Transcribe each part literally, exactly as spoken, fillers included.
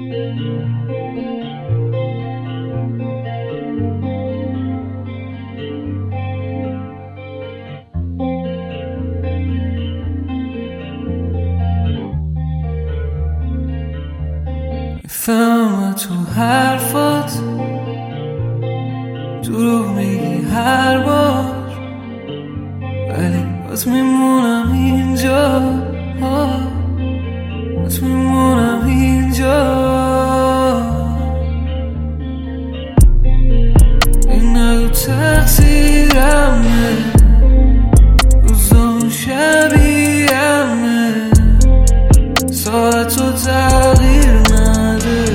میفهمم تو حرفات دروغ میگی هر بار، ولی باز میمونم اینجا، باز میمونم اینجا. این نگو تقصیرمه، روزام شبیه‌مه، ساعت رو تغییر نده.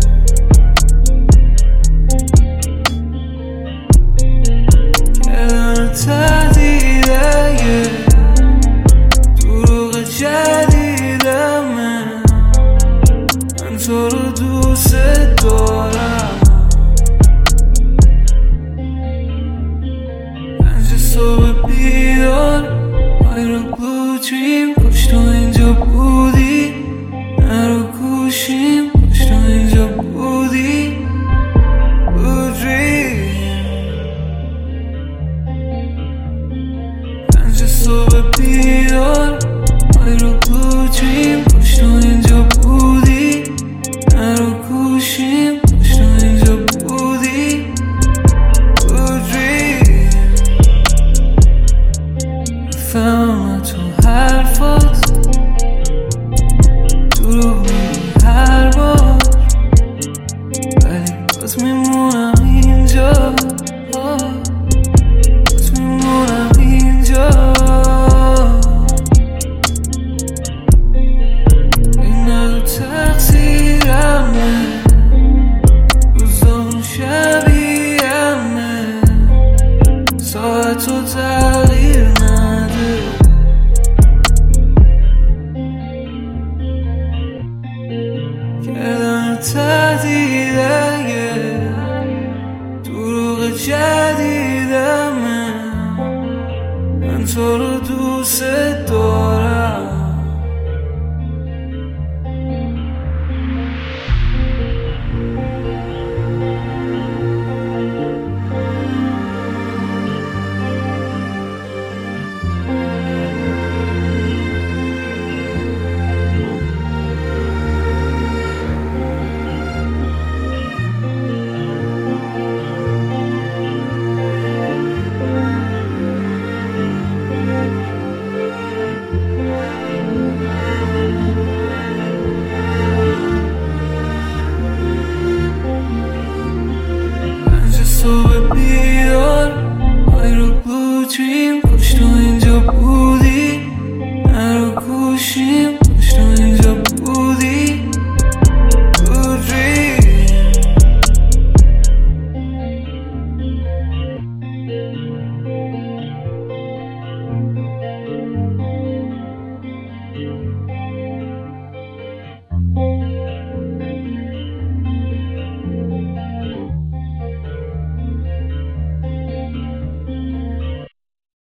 کلمه تهدیده، دروغ جدیدمه، من تو رو دوست دارم. پنج صبح بیدار، I رو blue dream، کاش تو اینجا بودی، نرو گوشیم، کاش تو اینجا بودی. blue dream، پنج صبح بیدار، I رو blue dream، کاش تو اینجا بودی، نرو گوشیم، کاش تو اینجا بودی. blue dream، میفهمم تو حرفات دروغ میگی هر بار، ولی باز میمونم اینجا، باز میمونم اینجا. این نگو تقصیرمه، روزام شبیه‌مه، ساعت رو تغییر نده. کلمه تهدیده، دروغ جدیدمه، من تو رو دوست